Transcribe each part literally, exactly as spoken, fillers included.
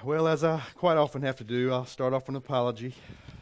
Well, as I quite often have to do, I'll start off with an apology.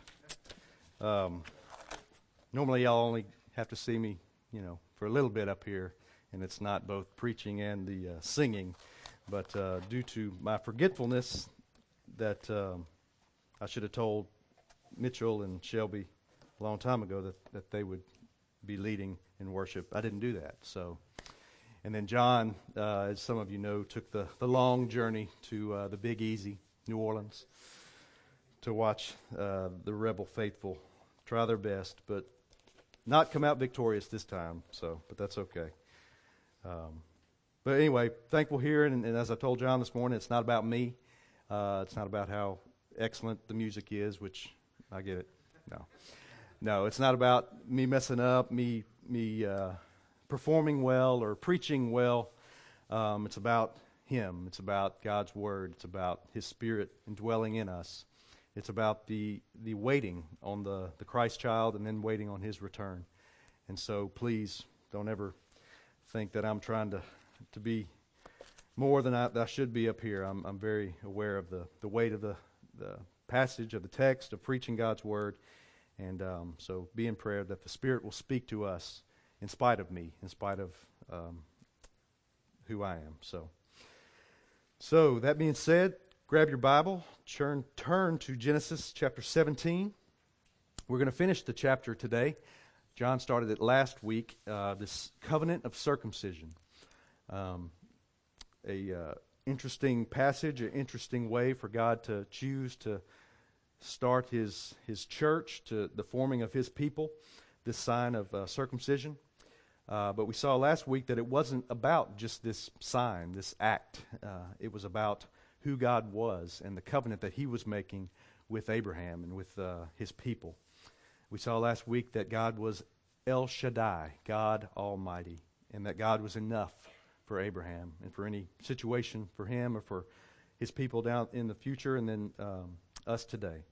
Um, normally, y'all only have to see me, you know, for a little bit up here, and it's not both preaching and the uh, singing. But uh, due to my forgetfulness, that um, I should have told Mitchell and Shelby a long time ago that, that they would be leading in worship. I didn't do that, so. And then John, uh, as some of you know, took the, the long journey to uh, the Big Easy, New Orleans, to watch uh, the Rebel faithful try their best, but not come out victorious this time. So, but that's okay. Um, but anyway, thankful here, and, and as I told John this morning, it's not about me. Uh, it's not about how excellent the music is, which I get it. No, no, it's not about me messing up, me me. Uh, performing well or preaching well. Um, it's about Him. It's about God's Word. It's about His Spirit indwelling in us. It's about the the waiting on the, the Christ child and then waiting on His return. And so please don't ever think that I'm trying to, to be more than I, that I should be up here. I'm I'm very aware of the, the weight of the, the passage of the text, of preaching God's Word. And um, so be in prayer that the Spirit will speak to us in spite of me, in spite of um, who I am. So, so that being said, grab your Bible, turn, turn to Genesis chapter seventeen. We're going to finish the chapter today. John started it last week, uh, this covenant of circumcision. Um, a uh, interesting passage, an interesting way for God to choose to start His, his church, to the forming of His people, this sign of uh, circumcision. Uh, but we saw last week that it wasn't about just this sign, this act. Uh, it was about who God was and the covenant that He was making with Abraham and with uh, His people. We saw last week that God was El Shaddai, God Almighty, and that God was enough for Abraham and for any situation for him or for His people down in the future, and then um, us today.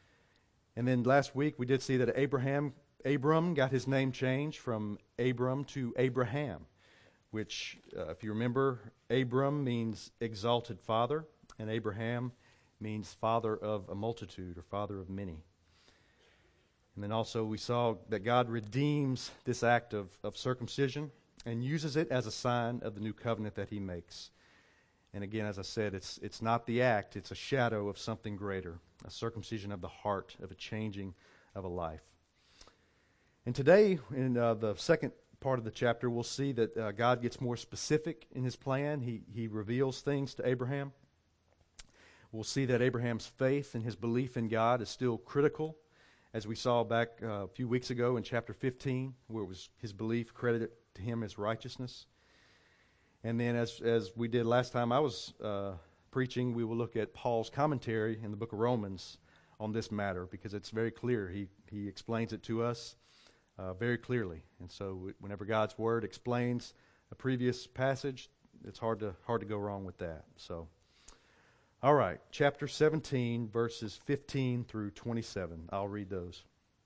And then last week we did see that Abraham Abram got his name changed from Abram to Abraham, which, uh, if you remember, Abram means exalted father, and Abraham means father of a multitude or father of many. And then also we saw that God redeems this act of, of circumcision and uses it as a sign of the new covenant that He makes. And again, as I said, it's it's not the act, it's a shadow of something greater, a circumcision of the heart, of a changing of a life. And today, in uh, the second part of the chapter, we'll see that uh, God gets more specific in His plan. He he reveals things to Abraham. We'll see that Abraham's faith and his belief in God is still critical, as we saw back uh, a few weeks ago in chapter fifteen, where it was his belief credited to him as righteousness. And then, as as we did last time I was uh, preaching, we will look at Paul's commentary in the book of Romans on this matter, because it's very clear. He he explains it to us Uh, very clearly. And so whenever God's Word explains a previous passage, it's hard to hard to go wrong with that. So, all right, chapter seventeen, verses fifteen through twenty-seven. I'll read those.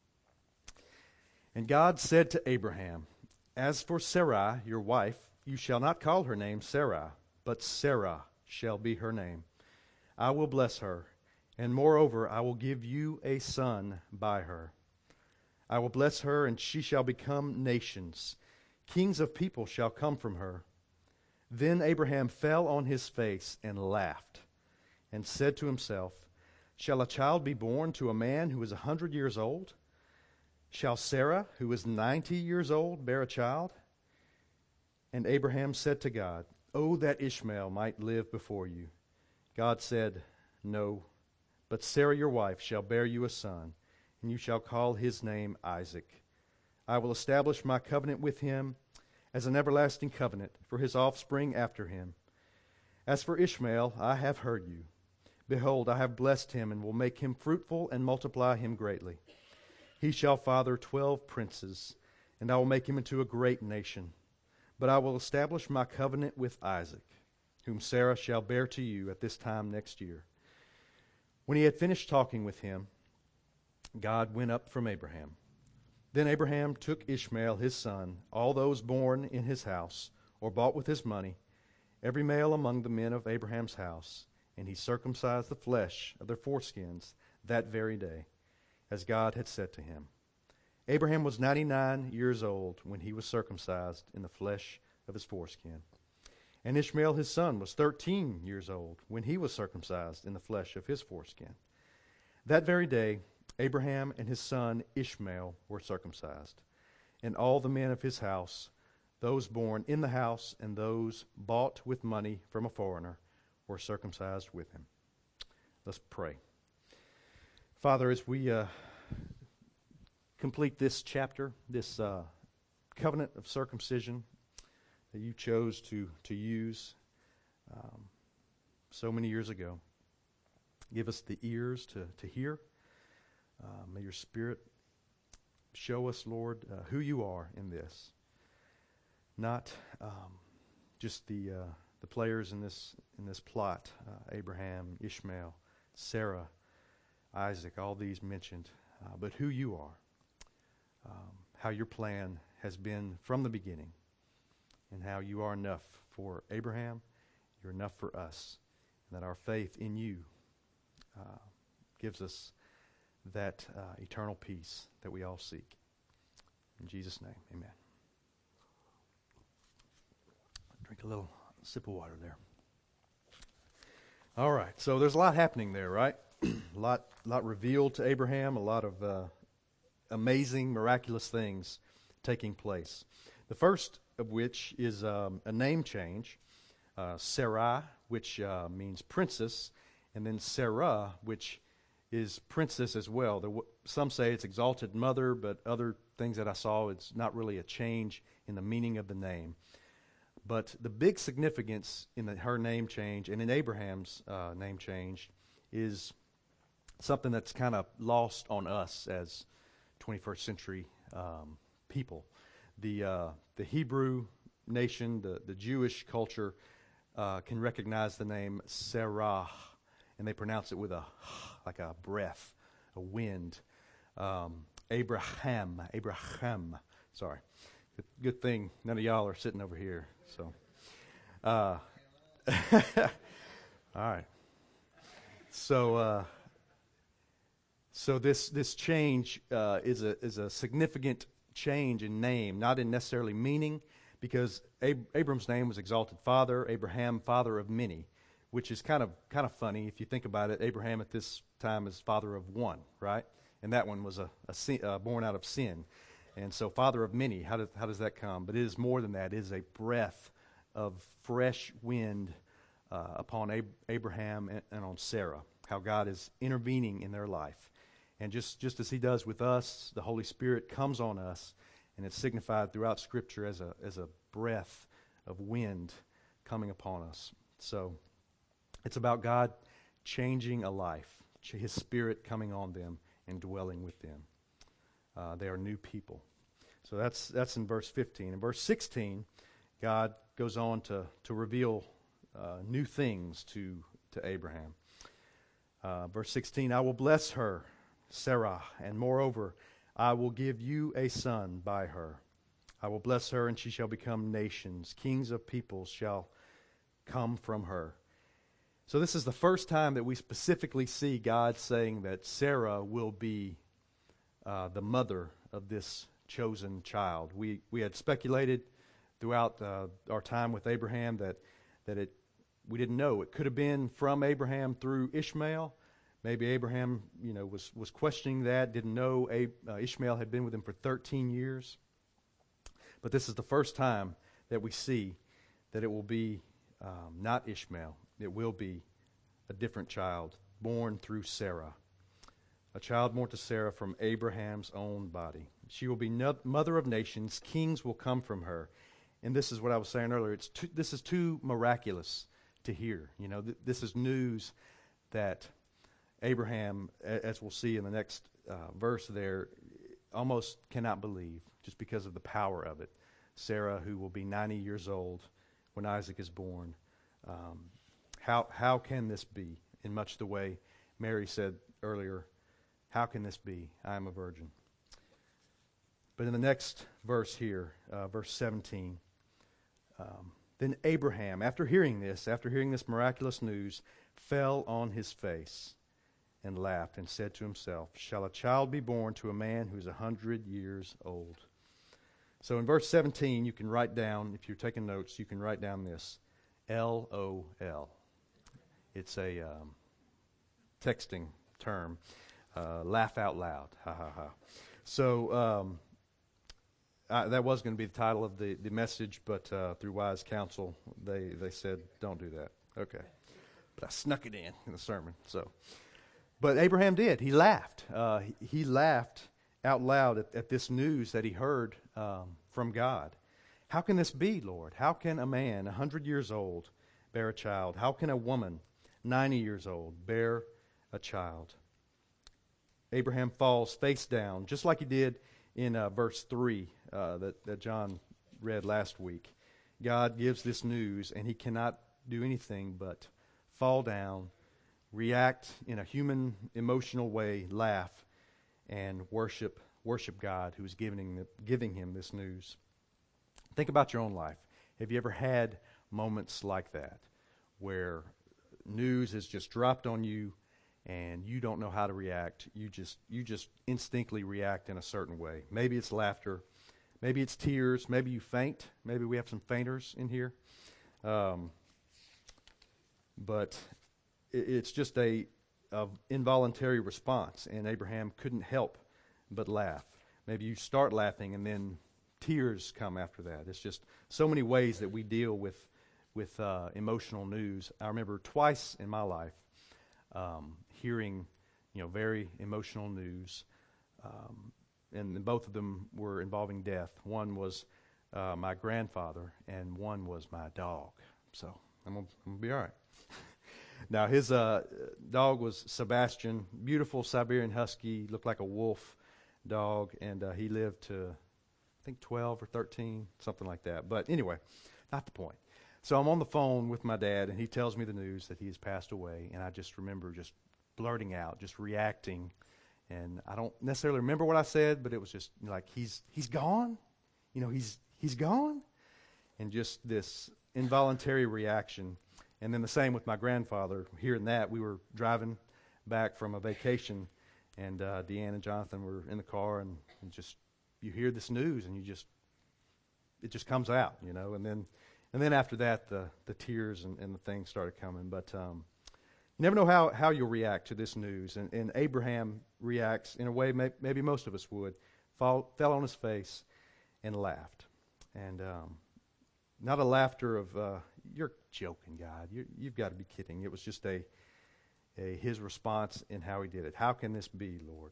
And God said to Abraham, "As for Sarai, your wife, you shall not call her name Sarai, but Sarah shall be her name. I will bless her, and moreover I will give you a son by her. I will bless her, and she shall become nations. Kings of people shall come from her." Then Abraham fell on his face and laughed, and said to himself, "Shall a child be born to a man who is a hundred years old? Shall Sarah, who is ninety years old, bear a child?" And Abraham said to God, "Oh, that Ishmael might live before you." God said, "No, but Sarah your wife shall bear you a son, and you shall call his name Isaac. I will establish my covenant with him as an everlasting covenant for his offspring after him. As for Ishmael, I have heard you. Behold, I have blessed him and will make him fruitful and multiply him greatly. He shall father twelve princes, and I will make him into a great nation. But I will establish my covenant with Isaac, whom Sarah shall bear to you at this time next year." When he had finished talking with him, God went up from Abraham. Then Abraham took Ishmael his son, all those born in his house, or bought with his money, every male among the men of Abraham's house, and he circumcised the flesh of their foreskins that very day, as God had said to him. Abraham was ninety-nine years old when he was circumcised in the flesh of his foreskin. And Ishmael his son was thirteen years old when he was circumcised in the flesh of his foreskin. That very day, Abraham and his son Ishmael were circumcised, and all the men of his house, those born in the house and those bought with money from a foreigner, were circumcised with him. Let's pray. Father, as we uh, complete this chapter, this uh, covenant of circumcision that you chose to, to use um, so many years ago, give us the ears to, to hear. Uh, may your Spirit show us, Lord, uh, who you are in this. Not um, just the uh, the players in this in this plot, uh, Abraham, Ishmael, Sarah, Isaac, all these mentioned, uh, but who you are, um, how your plan has been from the beginning, and how you are enough for Abraham, you're enough for us, and that our faith in you uh, gives us that uh, eternal peace that we all seek. In Jesus' name, amen. Drink a little sip of water there. All right, so there's a lot happening there, right? a lot, lot revealed to Abraham, a lot of uh, amazing, miraculous things taking place. The first of which is um, a name change, uh, Sarai, which uh, means princess, and then Sarah, which is princess as well. There w- some say it's exalted mother, but other things that I saw, it's not really a change in the meaning of the name. But the big significance in the, her name change and in Abraham's uh, name change is something that's kind of lost on us as twenty-first century um, people. The uh, the Hebrew nation, the, the Jewish culture, uh, can recognize the name Sarah, and they pronounce it with a like a breath, a wind. Um, Abraham, Abraham. Sorry. Good, good thing none of y'all are sitting over here. So, uh, all right. So, uh, so this this change uh, is a is a significant change in name, not in necessarily meaning, because Ab- Abram's name was exalted father, Abraham, father of many, which is kind of kind of funny if you think about it. Abraham at this time is father of one, right? And that one was a, a sin, uh, born out of sin. And so father of many, how does, how does that come? But it is more than that. It is a breath of fresh wind uh, upon Ab- Abraham and, and on Sarah, how God is intervening in their life. And just, just as he does with us, the Holy Spirit comes on us, and it's signified throughout Scripture as a, as a breath of wind coming upon us. So it's about God changing a life, his Spirit coming on them and dwelling with them. Uh, they are new people. So that's that's in verse fifteen. In verse sixteen, God goes on to, to reveal uh, new things to, to Abraham. Uh, verse sixteen, I will bless her, Sarah, and moreover, I will give you a son by her. I will bless her, and she shall become nations. Kings of peoples shall come from her. So this is the first time that we specifically see God saying that Sarah will be Uh, the mother of this chosen child. We we had speculated throughout uh, our time with Abraham that that it we didn't know. It could have been from Abraham through Ishmael. Maybe Abraham, you know, was was questioning that, didn't know Ab- uh, Ishmael had been with him for thirteen years. But this is the first time that we see that it will be um, not Ishmael. It will be a different child born through Sarah. A child born to Sarah from Abraham's own body. She will be no- mother of nations. Kings will come from her. And this is what I was saying earlier. It's too, this is too miraculous to hear. You know, th- this is news that Abraham, a- as we'll see in the next uh, verse there, almost cannot believe just because of the power of it. Sarah, who will be ninety years old when Isaac is born. Um, how how can this be? In much the way Mary said earlier, how can this be? I am a virgin. But in the next verse here, uh, verse seventeen, um, Then Abraham, after hearing this, after hearing this miraculous news, fell on his face and laughed and said to himself, shall a child be born to a man who's a hundred years old? So in verse seventeen, you can write down, if you're taking notes, you can write down this, L O L. It's a um, texting term, uh, laugh out loud, ha ha ha. So um, I, that was going to be the title of the, the message, but uh, through wise counsel, they, they said, don't do that. Okay. But I snuck it in in the sermon. So, but Abraham did. He laughed. Uh, he, he laughed out loud at, at this news that he heard um, from God. How can this be, Lord? How can a man, a hundred years old, bear a child? How can a woman, ninety years old, bear a child? Abraham falls face down, just like he did in uh, verse three uh, that, that John read last week. God gives this news, and he cannot do anything but fall down, react in a human, emotional way, laugh, and worship worship God who's giving, the, giving him this news. Think about your own life. Have you ever had moments like that where news has just dropped on you and you don't know how to react? You just you just instinctively react in a certain way. Maybe it's laughter. Maybe it's tears. Maybe you faint. Maybe we have some fainters in here. Um, but it, it's just a, a involuntary response, and Abraham couldn't help but laugh. Maybe you start laughing and then tears come after that. It's just so many ways that we deal with with uh, emotional news. I remember twice in my life um, hearing, you know, very emotional news, um, and both of them were involving death. One was uh, my grandfather, and one was my dog. So I'm gonna, I'm gonna be all right. Now his uh, dog was Sebastian, beautiful Siberian Husky, looked like a wolf dog, and uh, he lived to I think twelve or thirteen, something like that. But anyway, not the point. So I'm on the phone with my dad, and he tells me the news that he has passed away, and I just remember just blurting out, just reacting, and I don't necessarily remember what I said, but it was just like, he's he's gone? You know, he's he's gone? And just this involuntary reaction. And then the same with my grandfather. Hearing that, we were driving back from a vacation, and uh, Deanne and Jonathan were in the car, and, and just you hear this news, and you just it just comes out, you know. And then and then after that, the the tears and, and the things started coming. But um, you never know how, how you'll react to this news. And, and Abraham reacts in a way may, maybe most of us would. Fall, fell on his face and laughed, and um, not a laughter of uh, you're joking, God. You, you've got to be kidding. It was just a, a his response in how he did it. How can this be, Lord?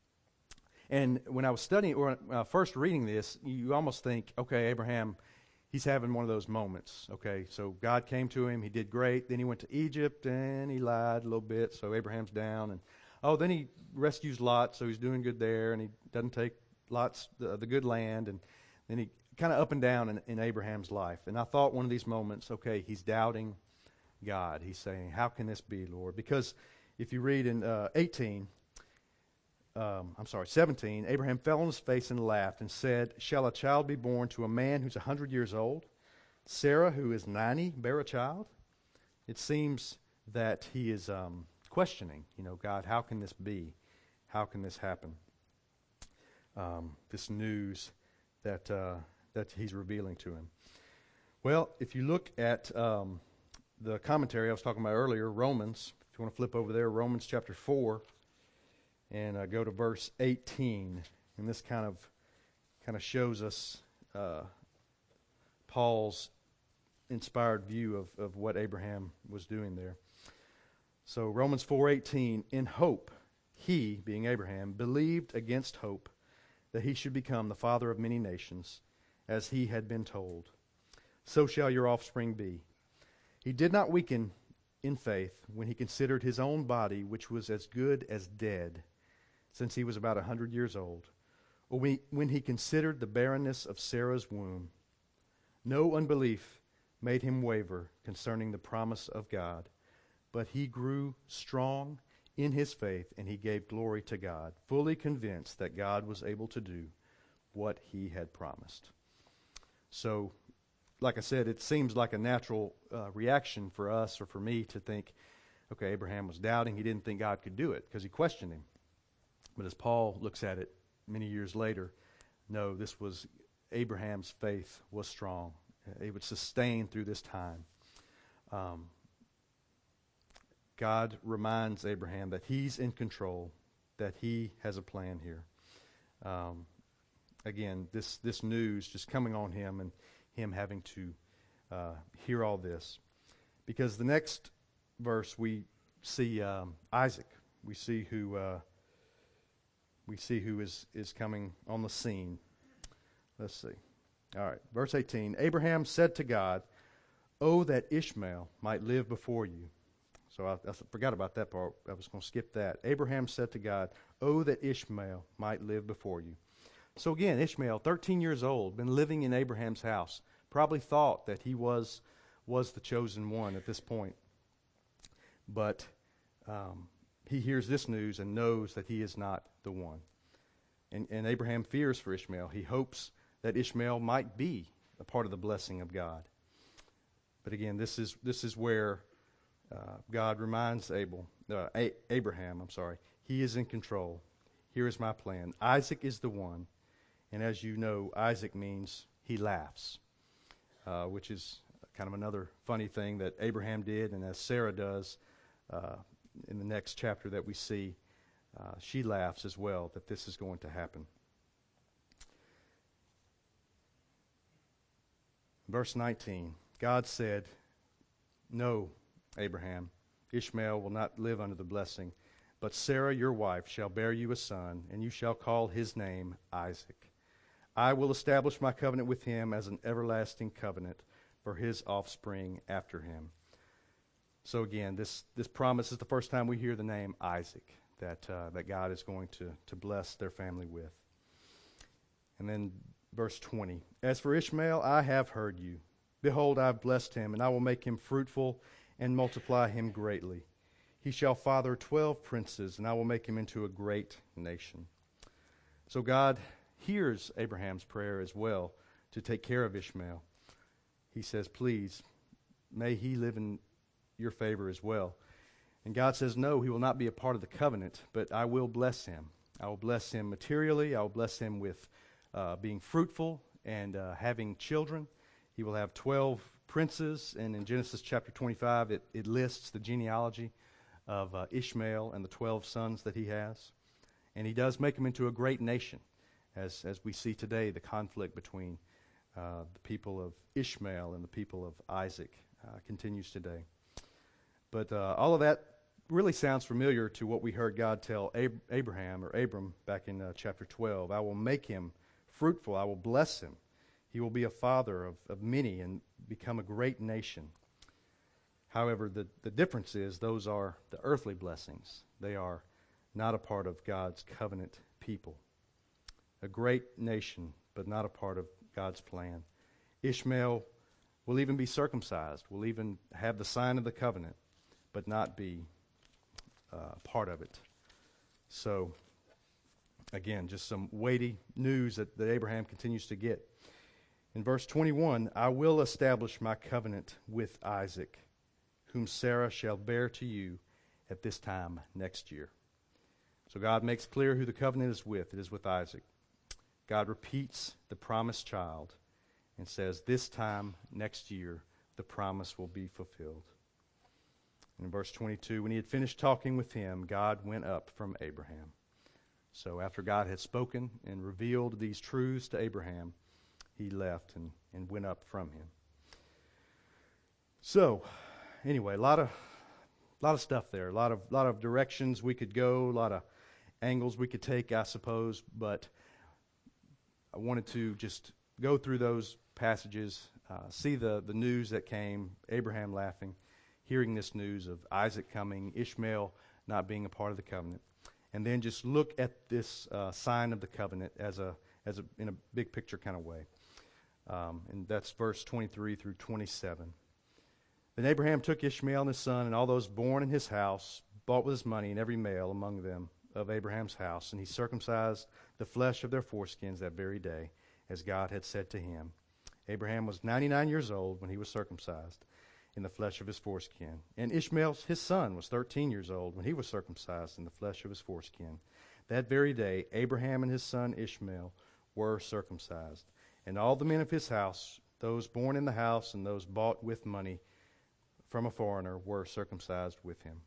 And when I was studying, or uh, first reading this, you almost think, okay, Abraham, he's having one of those moments. Okay, so God came to him. He did great. Then he went to Egypt, and he lied a little bit. So Abraham's down. And oh, then he rescues Lot, so he's doing good there. And he doesn't take Lot's the, the good land. And then he kind of up and down in, in Abraham's life. And I thought one of these moments, okay, he's doubting God. He's saying, how can this be, Lord? Because if you read in uh, eighteen, um, I'm sorry, seventeen, Abraham fell on his face and laughed and said, shall a child be born to a man who's a hundred years old? Sarah, who is ninety, bear a child? It seems that he is um, questioning, you know, God, how can this be? How can this happen? Um, this news that uh, that he's revealing to him. Well, if you look at um, the commentary I was talking about earlier, Romans, if you want to flip over there, Romans chapter four, and uh, go to verse eighteen, and this kind of kind of shows us uh, Paul's inspired view of, of what Abraham was doing there. So Romans four eighteen, in hope, he, being Abraham, believed against hope that he should become the father of many nations, as he had been told. So shall your offspring be. He did not weaken in faith when he considered his own body, which was as good as dead, since he was about a hundred years old, or when he considered the barrenness of Sarah's womb. No unbelief made him waver concerning the promise of God, but he grew strong in his faith, and he gave glory to God, fully convinced that God was able to do what he had promised. So like I said, it seems like a natural uh, reaction for us or for me to think, okay, Abraham was doubting. He didn't think God could do it because he questioned him. But as Paul looks at it many years later, no, this was Abraham's faith was strong. It would sustain through this time. Um, God reminds Abraham that he's in control, that he has a plan here. Um, again, this, this news just coming on him and him having to uh, hear all this. Because the next verse we see um, Isaac. We see who uh, we see who is, is coming on the scene. Let's see. All right, verse eighteen. Abraham said to God, "Oh, that Ishmael might live before you." So I, I forgot about that part. I was going to skip that. Abraham said to God, "Oh, that Ishmael might live before you." So again, Ishmael, thirteen years old, been living in Abraham's house, probably thought that he was was the chosen one at this point. But um, he hears this news and knows that he is not the one. And, and Abraham fears for Ishmael. He hopes that Ishmael might be a part of the blessing of God. But again, this is this is where uh, God reminds Abel, uh, A- Abraham, I'm sorry, he is in control. Here is my plan. Isaac is the one. And as you know, Isaac means he laughs, uh, which is kind of another funny thing that Abraham did, and as Sarah does uh, in the next chapter that we see, uh, she laughs as well that this is going to happen. Verse nineteen, God said, "No, Abraham, Ishmael will not live under the blessing, but Sarah your wife shall bear you a son, and you shall call his name Isaac. I will establish my covenant with him as an everlasting covenant for his offspring after him." So again, this, this promise is the first time we hear the name Isaac, that uh, that God is going to, to bless their family with. And then verse twenty, "As for Ishmael, I have heard you. Behold, I have blessed him, and I will make him fruitful and multiply him greatly. He shall father twelve princes, and I will make him into a great nation." So God hears Abraham's prayer as well to take care of Ishmael. He says, please, may he live in your favor as well. And God says, no, he will not be a part of the covenant, but I will bless him. I will bless him materially. I will bless him with uh, being fruitful and uh, having children. He will have twelve princes, and in Genesis chapter twenty-five, it, it lists the genealogy of uh, Ishmael and the twelve sons that he has. And he does make him into a great nation, as, as we see today, the conflict between uh, the people of Ishmael and the people of Isaac uh, continues today. But uh, all of that really sounds familiar to what we heard God tell Ab- Abraham or Abram back in uh, chapter twelve. I will make him fruitful. I will bless him. He will be a father of, of many and become a great nation. However, the, the difference is those are the earthly blessings. They are not a part of God's covenant people. A great nation, but not a part of God's plan. Ishmael will even be circumcised, will even have the sign of the covenant, but not be uh, part of it. So, again, just some weighty news that, that Abraham continues to get. In verse twenty-one, "I will establish my covenant with Isaac, whom Sarah shall bear to you at this time next year." So God makes clear who the covenant is with. It is with Isaac. God repeats the promised child and says, this time next year, the promise will be fulfilled. In verse twenty-two, when he had finished talking with him, God went up from Abraham. So after God had spoken and revealed these truths to Abraham, he left and, and went up from him. So, anyway, a lot of lot of stuff there, a lot of lot of directions we could go, a lot of angles we could take, I suppose. But I wanted to just go through those passages, uh, see the the news that came, Abraham laughing, hearing this news of Isaac coming, Ishmael not being a part of the covenant, and then just look at this uh, sign of the covenant as a as a in a big picture kind of way. Um, and that's verse twenty-three through twenty-seven. Then Abraham took Ishmael and his son and all those born in his house, bought with his money, and every male among them of Abraham's house, and he circumcised the flesh of their foreskins that very day, as God had said to him. Abraham was ninety-nine years old when he was circumcised in the flesh of his foreskin. And Ishmael, his son, was thirteen years old when he was circumcised in the flesh of his foreskin. That very day, Abraham and his son Ishmael were circumcised. And all the men of his house, those born in the house and those bought with money from a foreigner, were circumcised with him.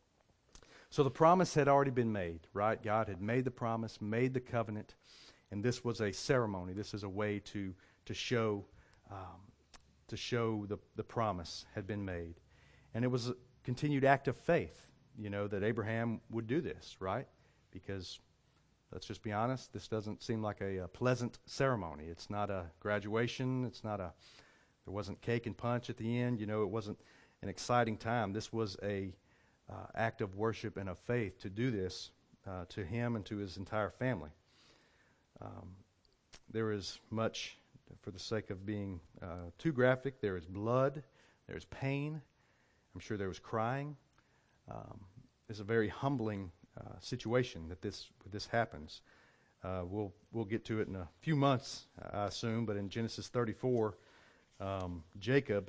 So the promise had already been made, right? God had made the promise, made the covenant, and this was a ceremony. This is a way to to show um, to show the, the promise had been made. And it was a continued act of faith, you know, that Abraham would do this, right? Because, let's just be honest, this doesn't seem like a, a pleasant ceremony. It's not a graduation. It's not a, there wasn't cake and punch at the end. You know, it wasn't an exciting time. This was a uh, act of worship and of faith to do this uh, to him and to his entire family. Um, there is much, for the sake of being uh, too graphic, there is blood, there is pain. I'm sure there was crying. Um, it's a very humbling uh, situation that this this happens. Uh, we'll we'll get to it in a few months, I assume. But in Genesis thirty-four, um, Jacob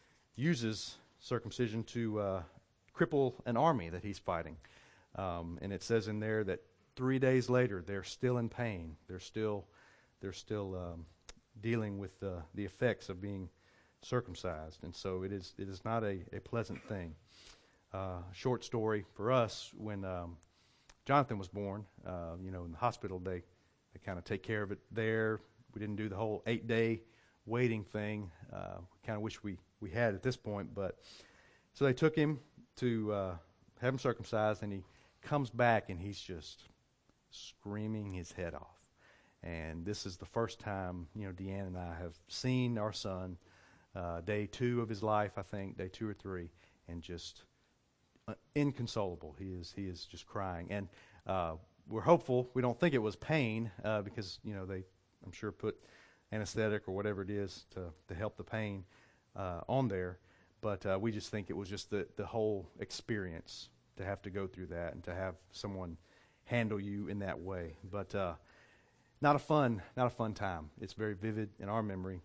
uses circumcision to uh, cripple an army that he's fighting, um, and it says in there that three days later they're still in pain. They're still they're still um, dealing with uh, the effects of being circumcised, and so it is it is not a, a pleasant thing. Uh, short story for us, when um, Jonathan was born, uh, you know, in the hospital, they, they kind of take care of it there. We didn't do the whole eight-day waiting thing. Uh, we kind of wish we, we had at this point, but so they took him to uh, have him circumcised, and he comes back, and he's just screaming his head off. And this is the first time, you know, Deanne and I have seen our son, uh, day two of his life, I think, day two or three, and just uh, inconsolable. He is he is just crying. And uh, we're hopeful. We don't think it was pain uh, because, you know, they, I'm sure, put anesthetic or whatever it is to, to help the pain uh, on there. But uh, we just think it was just the, the whole experience to have to go through that and to have someone handle you in that way. But uh, not a fun, not a fun time. It's very vivid in our memory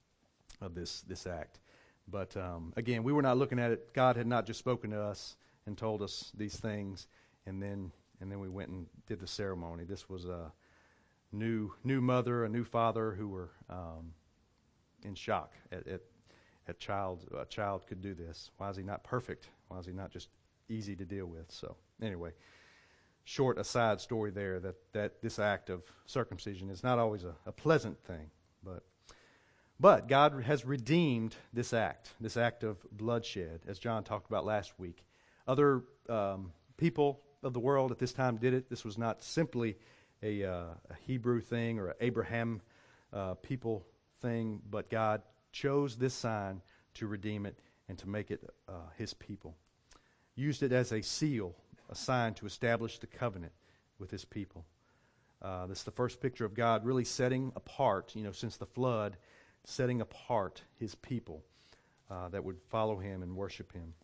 of this this act. But um, again, we were not looking at it. God had not just spoken to us and told us these things, and then and then we went and did the ceremony. This was a new new mother, a new father who were um, in shock at, at at child a child could do this. Why is he not perfect? Why is he not just easy to deal with? So anyway, short aside story there that that this act of circumcision is not always a, a pleasant thing, but. But God has redeemed this act, this act of bloodshed, as John talked about last week. Other um, people of the world at this time did it. This was not simply a, uh, a Hebrew thing or an Abraham uh, people thing, but God chose this sign to redeem it and to make it uh, his people. Used it as a seal, a sign to establish the covenant with his people. Uh, this is the first picture of God really setting apart, you know, since the flood, setting apart his people uh, that would follow him and worship him.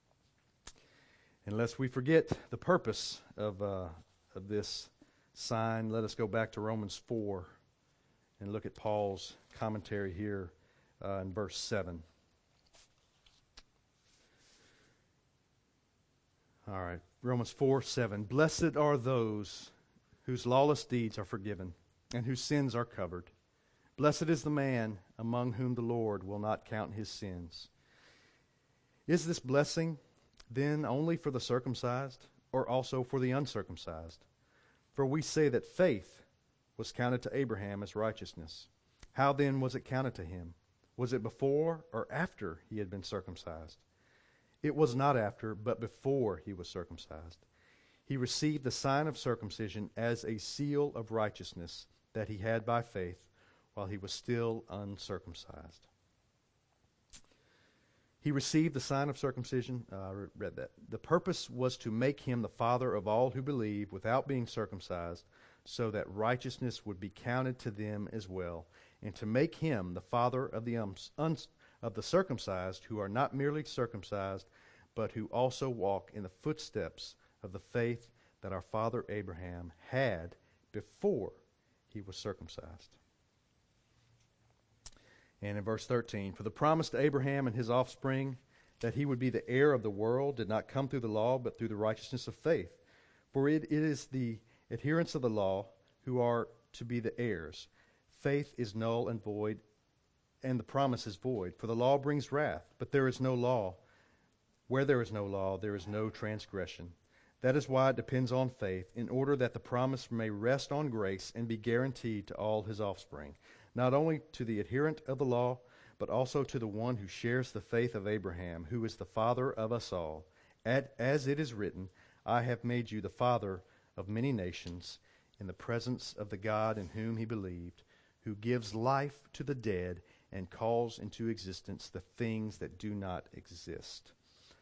And lest we forget the purpose of uh, of this sign, let us go back to Romans four and look at Paul's commentary here uh, in verse seven. All right, Romans four seven. Blessed are those whose lawless deeds are forgiven and whose sins are covered. Blessed is the man among whom the Lord will not count his sins. Is this blessing then only for the circumcised, or also for the uncircumcised? For we say that faith was counted to Abraham as righteousness. How then was it counted to him? Was it before or after he had been circumcised? It was not after, but before he was circumcised. He received the sign of circumcision as a seal of righteousness that he had by faith, while he was still uncircumcised. He received the sign of circumcision. Uh, I read that. The purpose was to make him the father of all who believe without being circumcised, so that righteousness would be counted to them as well, and to make him the father of the um, uns, of the circumcised who are not merely circumcised, but who also walk in the footsteps of the faith that our father Abraham had before he was circumcised. And in verse thirteen, for the promise to Abraham and his offspring that he would be the heir of the world did not come through the law, but through the righteousness of faith. For it, it is the adherents of the law who are to be the heirs. Faith is null and void, and the promise is void. For the law brings wrath, but there is no law. Where there is no law, there is no transgression. That is why it depends on faith, in order that the promise may rest on grace and be guaranteed to all his offspring, not only to the adherent of the law, but also to the one who shares the faith of Abraham, who is the father of us all. As it is written, I have made you the father of many nations, in the presence of the God in whom he believed, who gives life to the dead and calls into existence the things that do not exist.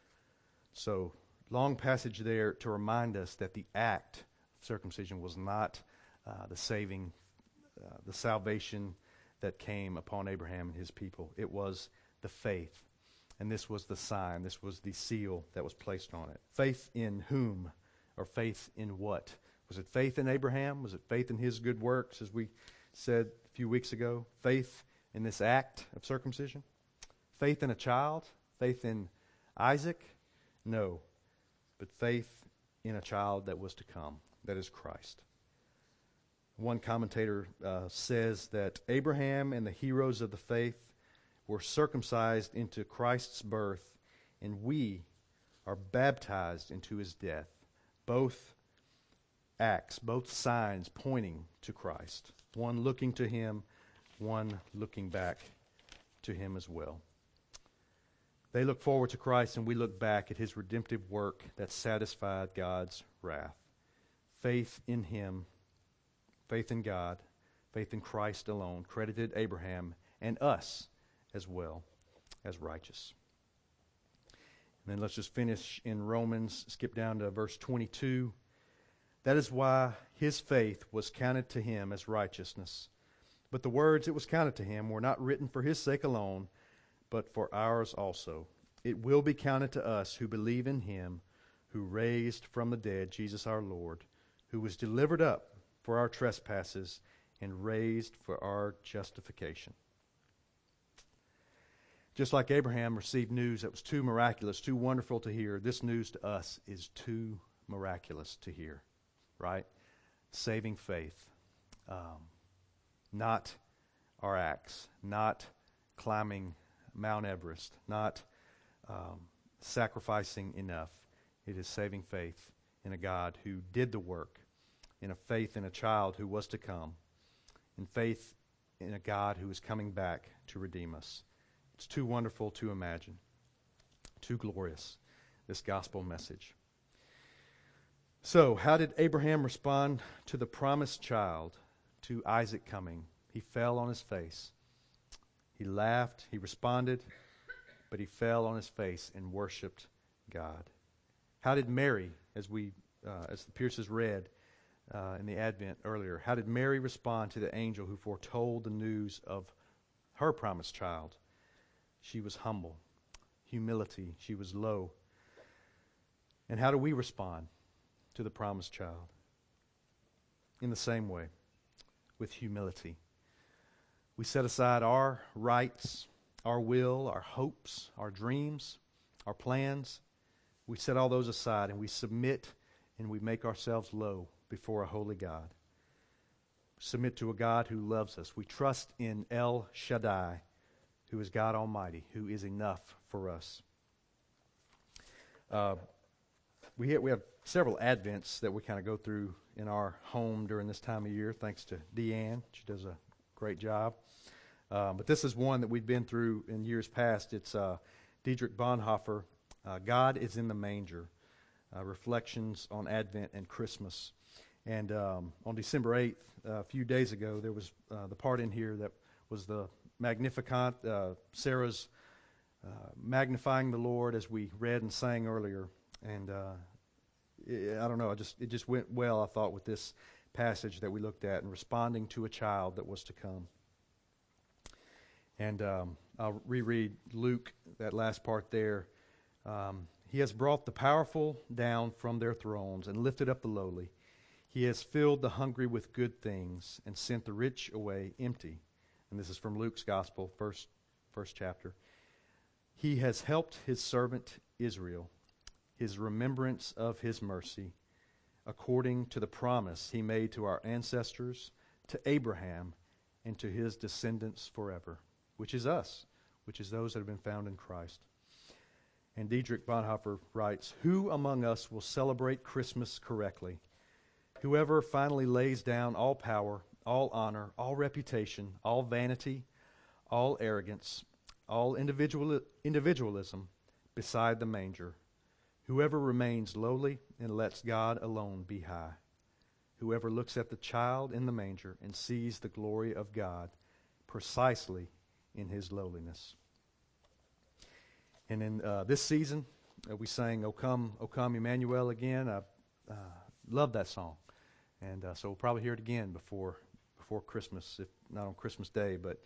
So, long passage there to remind us that the act of circumcision was not uh, the saving, uh, the salvation that came upon Abraham and his people. It was the faith. And this was the sign. This was the seal that was placed on it. Faith in whom? Or faith in what? Was it faith in Abraham? Was it faith in his good works, as we said a few weeks ago? Faith in this act of circumcision? Faith in a child? Faith in Isaac? No. But faith in a child that was to come. That is Christ. One commentator uh, says that Abraham and the heroes of the faith were circumcised into Christ's birth, and we are baptized into his death. Both acts, both signs pointing to Christ. One looking to him, one looking back to him as well. They look forward to Christ, and we look back at his redemptive work that satisfied God's wrath. Faith in him, faith in God, faith in Christ alone, credited Abraham and us as well as righteous. And then let's just finish in Romans, skip down to verse twenty-two. That is why his faith was counted to him as righteousness. But the words it was counted to him were not written for his sake alone, but for ours also. It will be counted to us who believe in him who raised from the dead Jesus our Lord, who was delivered up for our trespasses and raised for our justification. Just like Abraham received news that was too miraculous, too wonderful to hear, this news to us is too miraculous to hear, right? Saving faith, um, not our acts, not climbing Mount Everest, not um, sacrificing enough. It is saving faith in a God who did the work, in a faith in a child who was to come, in faith in a God who is coming back to redeem us. It's too wonderful to imagine, too glorious, this gospel message. So, how did Abraham respond to the promised child, to Isaac coming? He fell on his face. He laughed, he responded, but he fell on his face and worshiped God. How did Mary, as we, uh, as the Pierces read uh, in the Advent earlier, how did Mary respond to the angel who foretold the news of her promised child? She was humble, humility, she was low. And how do we respond to the promised child? In the same way, with humility. We set aside our rights, our will, our hopes, our dreams, our plans. We set all those aside and we submit and we make ourselves low before a holy God. Submit to a God who loves us. We trust in El Shaddai, who is God Almighty, who is enough for us. Uh, we, have, we have several Advents that we kind of go through in our home during this time of year, thanks to Deanne. She does a great job. Um, but this is one that we've been through in years past. It's uh, Dietrich Bonhoeffer, uh, God is in the Manger, uh, Reflections on Advent and Christmas. And um, on December eighth, uh, a few days ago, there was uh, the part in here that was the Magnificat, uh, Sarah's uh, magnifying the Lord, as we read and sang earlier. And uh, it, I don't know, I just it just went well, I thought, with this passage that we looked at and responding to a child that was to come. And um, I'll reread Luke, that last part there. Um, he has brought the powerful down from their thrones and lifted up the lowly. He has filled the hungry with good things and sent the rich away empty. and this is from Luke's Gospel, first, first chapter. He has helped his servant Israel, his remembrance of his mercy, according to the promise he made to our ancestors, to Abraham, and to his descendants forever, which is us, which is those that have been found in Christ. And Dietrich Bonhoeffer writes, "Who among us will celebrate Christmas correctly? Whoever finally lays down all power, all honor, all reputation, all vanity, all arrogance, all individual, individualism beside the manger. Whoever remains lowly and lets God alone be high. Whoever looks at the child in the manger and sees the glory of God precisely in his lowliness." And in uh, this season, uh, we sang "O Come, O Come, Emmanuel" again. I uh, love that song. And uh, so we'll probably hear it again before before Christmas, if not on Christmas Day. But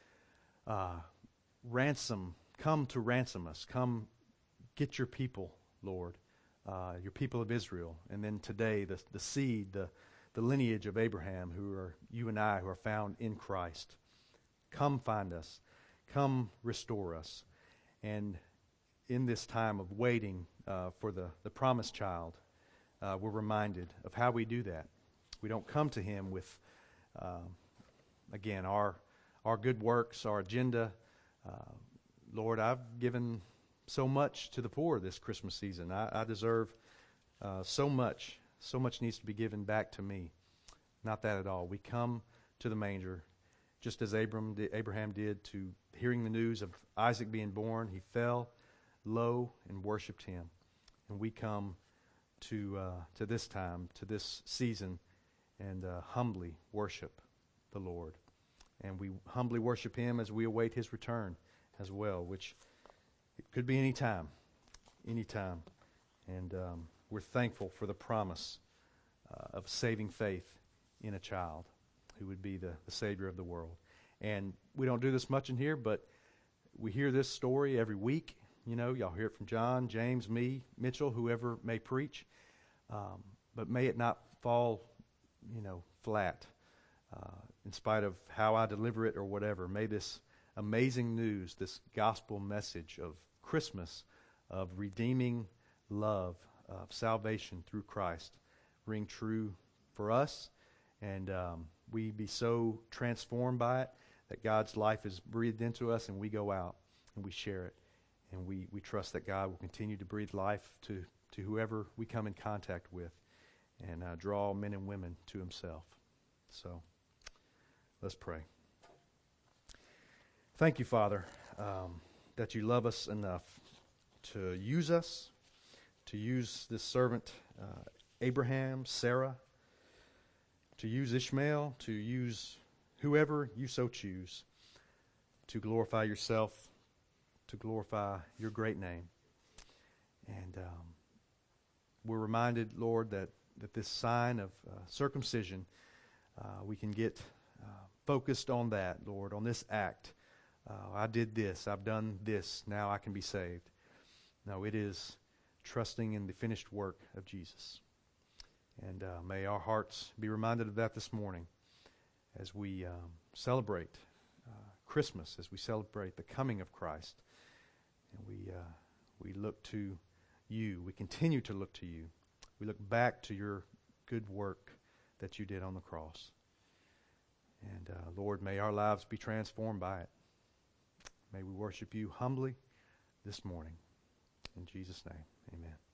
uh, ransom, come to ransom us. Come get your people, Lord, uh, your people of Israel. And then today, the the seed, the, the lineage of Abraham, who are you and I, who are found in Christ. Come find us. Come restore us. And in this time of waiting uh, for the, the promised child, uh, we're reminded of how we do that. We don't come to him with, uh, again, our our good works, our agenda. Uh, Lord, I've given so much to the poor this Christmas season. I, I deserve uh, so much. So much needs to be given back to me. Not that at all. We come to the manger, just as Abram did, Abraham did, to hearing the news of Isaac being born. He fell low and worshipped him. And we come to uh, to this time, to this season, and uh, humbly worship the Lord. And we humbly worship him as we await his return as well, which it could be any time, any time. And um, we're thankful for the promise uh, of saving faith in a child who would be the, the Savior of the world. And we don't do this much in here, but we hear this story every week. You know, y'all hear it from John, James, me, Mitchell, whoever may preach. Um, but may it not fall, you know, flat uh, in spite of how I deliver it or whatever. May this amazing news, this gospel message of Christmas, of redeeming love, of salvation through Christ, ring true for us. And um, we be so transformed by it that God's life is breathed into us, and we go out and we share it. And we, we trust that God will continue to breathe life to, to whoever we come in contact with, and uh, draw men and women to himself. So let's pray. Thank you, Father, um, that you love us enough to use us, to use this servant uh, Abraham, Sarah, to use Ishmael, to use whoever you so choose, to glorify yourself, to glorify your great name. And um, we're reminded, Lord, that, that this sign of uh, circumcision, uh, we can get uh, focused on that, Lord, on this act. Uh, I did this, I've done this, now I can be saved. No, it is trusting in the finished work of Jesus. And uh, may our hearts be reminded of that this morning as we um, celebrate uh, Christmas, as we celebrate the coming of Christ. And we uh, we look to you. We continue to look to you. We look back to your good work that you did on the cross. And uh, Lord, may our lives be transformed by it. May we worship you humbly this morning. In Jesus' name, amen.